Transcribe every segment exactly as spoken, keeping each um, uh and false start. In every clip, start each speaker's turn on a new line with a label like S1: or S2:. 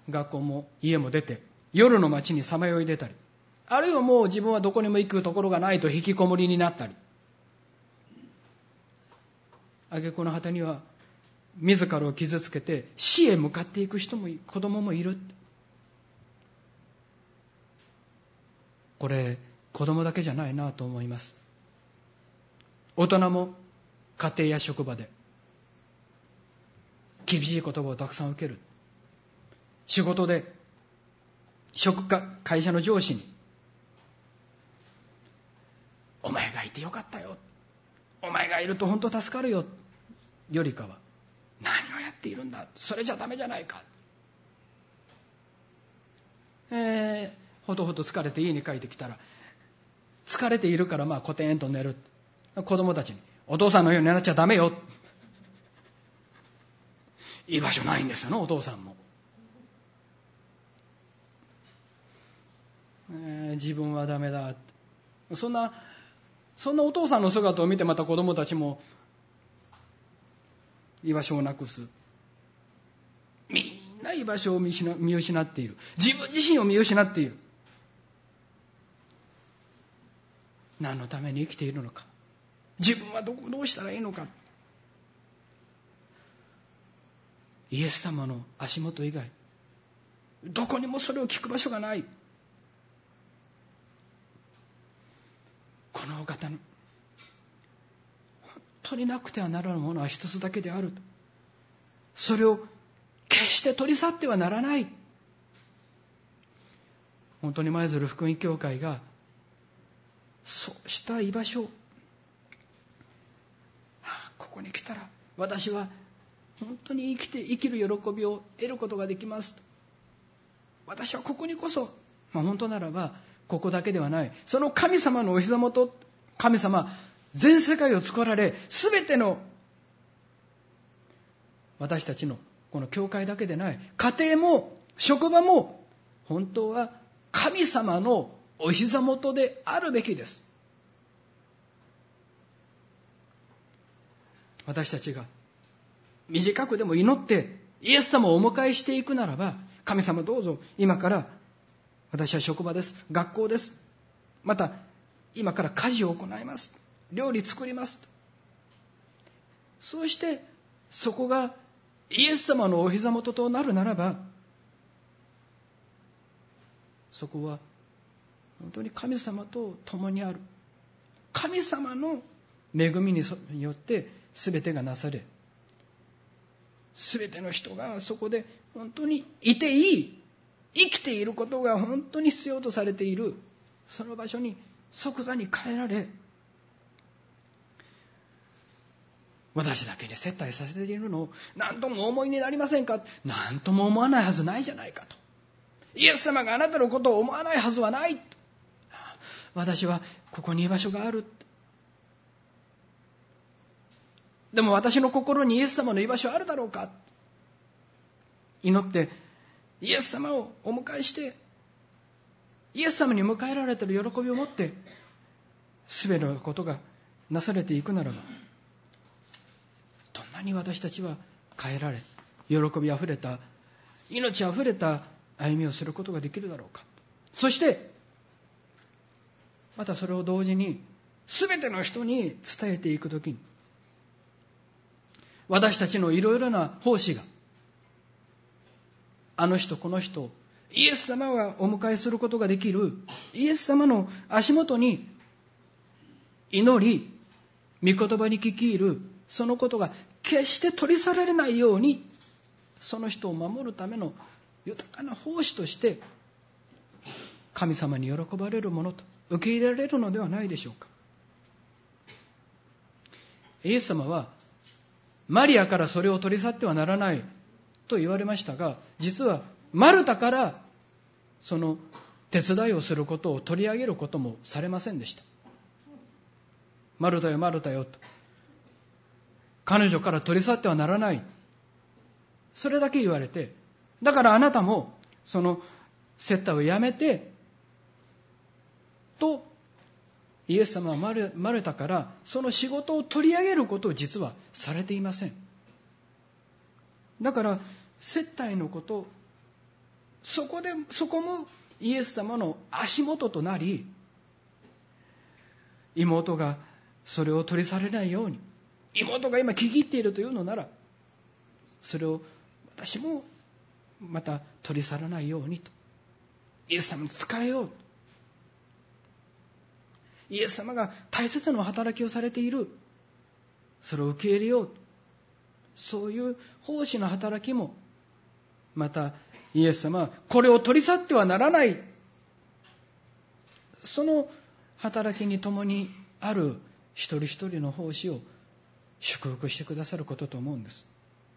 S1: 学校も家も出て夜の街にさまよい出たり、あるいはもう自分はどこにも行くところがないと引きこもりになったり、挙句の果てには自らを傷つけて死へ向かっていく人も子供もいる。これ子供だけじゃないなと思います。大人も家庭や職場で厳しい言葉をたくさん受ける。仕事で職か会社の上司に、お前がいてよかったよ、お前がいると本当助かるよよりかは、何をやっているんだ、それじゃダメじゃないか、えー、ほとほと疲れて家に帰ってきたら、疲れているからまあコテンと寝る。子供たちに、お父さんのようになっちゃダメよ、居場所ないんですよね、お父さんも。えー、自分はダメだ、そんなそんなお父さんの姿を見て、また子供たちも居場所をなくす。みんな居場所を見失っている。自分自身を見失っている。何のために生きているのか、自分はどこどうしたらいいのか。イエス様の足元以外どこにもそれを聞く場所がない。このお方の本当になくてはならぬものは一つだけである。それを決して取り去ってはならない。本当に舞鶴福音教会がそうした居場所、はあ、ここに来たら私は本当に生きて生きる喜びを得ることができます。私はここにこそ、まあ、本当ならばここだけではない、その神様のお膝元、神様全世界を作られ、すべての私たちのこの教会だけでない、家庭も職場も本当は神様のお膝元であるべきです。私たちが短くでも祈ってイエス様をお迎えしていくならば、神様どうぞ今から私は職場です、学校です、また今から家事を行います、料理作ります、そうしてそこがイエス様のお膝元となるならば、そこは本当に神様と共にある、神様の恵みによって全てがなされ、全ての人がそこで本当にいていい、生きていることが本当に必要とされている、その場所に即座に変えられ、私だけに接待させているのを何ともお思いになりませんか。何とも思わないはずないじゃないかと。イエス様があなたのことを思わないはずはない。私はここに居場所がある。でも私の心にイエス様の居場所あるだろうか。祈ってイエス様をお迎えして、イエス様に迎えられている喜びを持って全てのことがなされていくならば、どんなに私たちは変えられ、喜びあふれた、命あふれた歩みをすることができるだろうか。そしてまたそれを同時に全ての人に伝えていくときに、私たちのいろいろな奉仕が、あの人この人イエス様がお迎えすることができるイエス様の足元に祈り、御言葉に聞き入る、そのことが決して取り去られないように、その人を守るための豊かな奉仕として神様に喜ばれるものと受け入れられるのではないでしょうか。イエス様はマリアからそれを取り去ってはならないと言われましたが、実はマルタからその手伝いをすることを取り上げることもされませんでした。マルタよマルタよと、彼女から取り去ってはならない、それだけ言われて、だからあなたもその接待をやめてと、イエス様はマル、マルタからその仕事を取り上げることを実はされていません。だから接待のこと、 そこでそこもイエス様の足元となり、妹がそれを取り去れないように、妹が今聞き入っているというのなら、それを私もまた取り去らないようにと、イエス様に仕えよう、イエス様が大切な働きをされている、それを受け入れよう、そういう奉仕の働きも、またイエス様はこれを取り去ってはならない、その働きに共にある一人一人の奉仕を祝福してくださることと思うんです。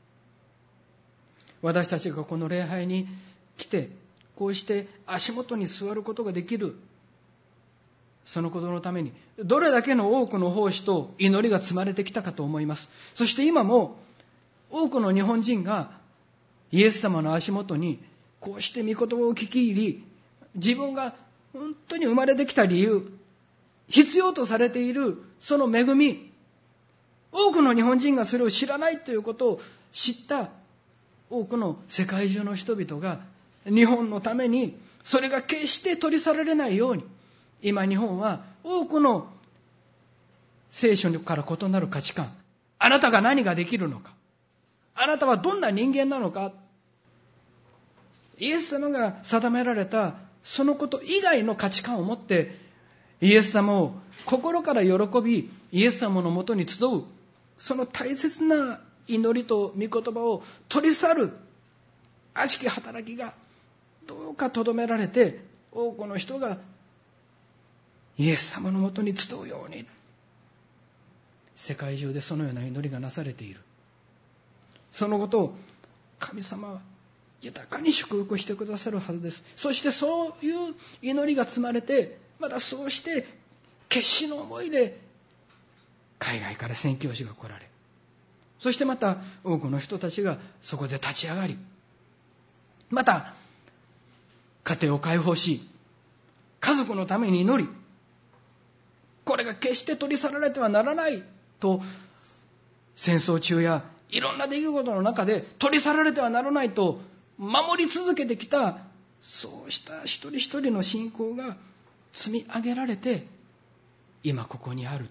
S1: 私たちがこの礼拝に来て、こうして足元に座ることができる、そのことのためにどれだけの多くの奉仕と祈りが積まれてきたかと思います。そして今も多くの日本人がイエス様の足元にこうして御言葉を聞き入り、自分が本当に生まれてきた理由、必要とされているその恵み、多くの日本人がそれを知らないということを知った多くの世界中の人々が、日本のためにそれが決して取り去られないように、今日本は多くの聖書から異なる価値観、あなたが何ができるのか、あなたはどんな人間なのか、イエス様が定められたそのこと以外の価値観を持ってイエス様を心から喜び、イエス様のもとに集う、その大切な祈りと御言葉を取り去る悪しき働きがどうかとどめられて、多くの人がイエス様のもとに集うように、世界中でそのような祈りがなされている。そのことを神様は豊かに祝福してくださるはずです。そしてそういう祈りが積まれて、またそうして決死の思いで海外から宣教師が来られ、そしてまた多くの人たちがそこで立ち上がり、また家庭を解放し、家族のために祈り、これが決して取り去られてはならないと、戦争中やいろんな出来事の中で取り去られてはならないと守り続けてきた、そうした一人一人の信仰が積み上げられて今ここにある。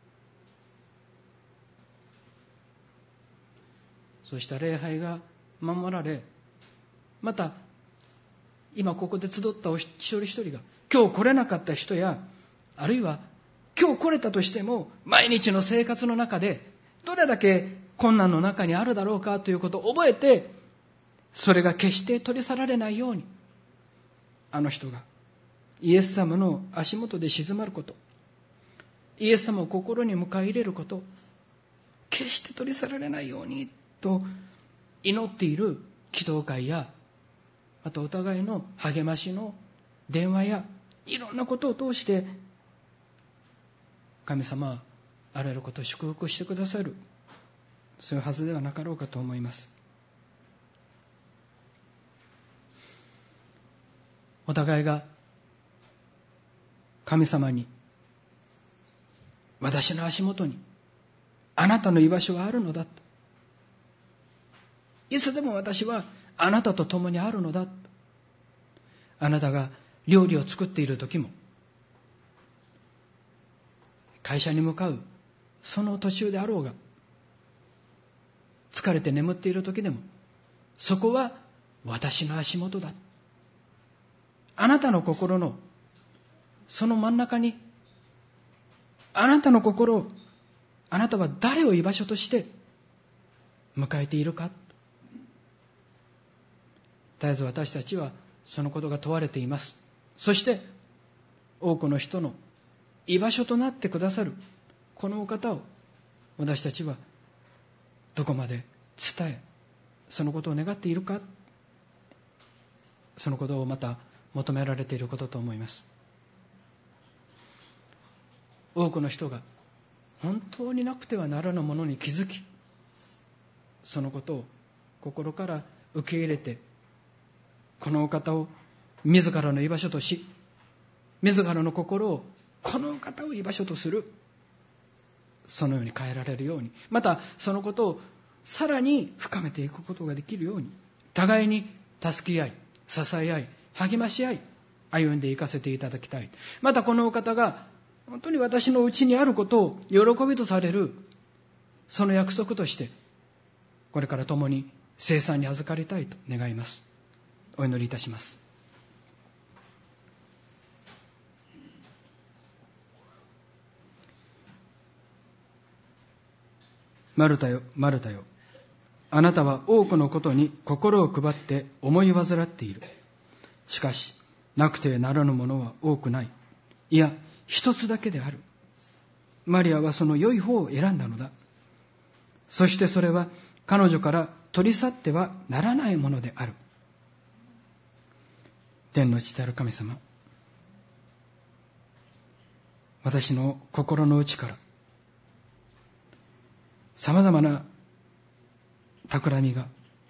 S1: そうした礼拝が守られ、また今ここで集った一人一人が、今日来れなかった人や、あるいは今日来れたとしても毎日の生活の中でどれだけ困難の中にあるだろうかということを覚えて、それが決して取り去られないように、あの人がイエス様の足元で静まること、イエス様を心に迎え入れること、決して取り去られないようにと祈っている祈祷会や、またお互いの励ましの電話や、いろんなことを通して神様はあらゆることを祝福してくださる、そういうはずではなかろうかと思います。お互いが神様に、私の足元にあなたの居場所があるのだと、いつでも私はあなたと共にあるのだと、あなたが料理を作っている時も、会社に向かうその途中であろうが、疲れて眠っている時でも、そこは私の足元だ。あなたの心のその真ん中に、あなたの心を、あなたは誰を居場所として迎えているか。絶えず私たちはそのことが問われています。そして多くの人の居場所となってくださるこのお方を、私たちはどこまで伝え、そのことを願っているか、そのことをまた求められていることと思います。多くの人が本当になくてはならぬものに気づき、そのことを心から受け入れて、このお方を自らの居場所とし、自らの心をこのお方を居場所とする、そのように変えられるように、またそのことをさらに深めていくことができるように、互いに助け合い、 支え合い、励まし合い、歩んでいかせていただきたい。またこのお方が本当に私のうちにあることを喜びとされる、その約束としてこれから共に聖餐に預かりたいと願います。お祈りいたします。マルタよ、マルタよ、あなたは多くのことに心を配って思い煩っている。しかしなくてならぬものは多くない。いや、一つだけである。マリアはその良い方を選んだのだ。そしてそれは彼女から取り去ってはならないものである。天の父なる神様、私の心の内からさまざまな企みが、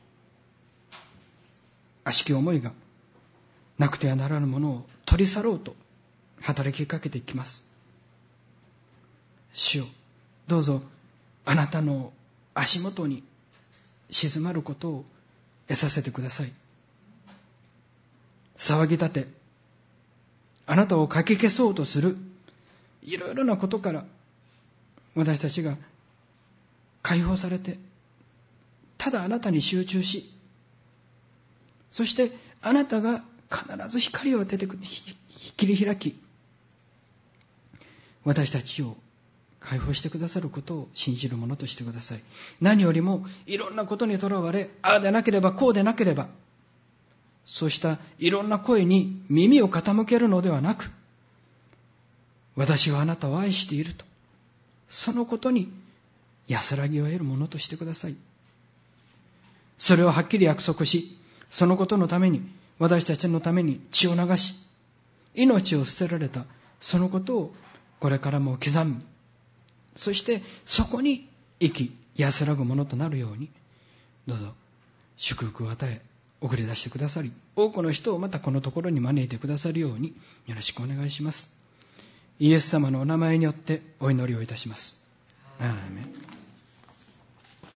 S1: 悪しき思いが、なくてはならぬものを取り去ろうと働きかけていきます。主よ、どうぞあなたの足元に静まることを得させてください。騒ぎ立て、あなたをかき消そうとするいろいろなことから私たちが解放されて、ただあなたに集中し、そしてあなたが必ず光を当ててく切り開き、私たちを解放してくださることを信じるものとしてください。何よりもいろんなことにとらわれ、ああでなければこうでなければ、そうしたいろんな声に耳を傾けるのではなく、私はあなたを愛していると、そのことに安らぎを得るものとしてください。それをはっきり約束し、そのことのために、私たちのために血を流し、命を捨てられたそのことをこれからも刻む。そしてそこに生き安らぐものとなるように、どうぞ祝福を与え送り出してくださり、多くの人をまたこのところに招いてくださるようによろしくお願いします。イエス様のお名前によってお祈りをいたします。アーメン。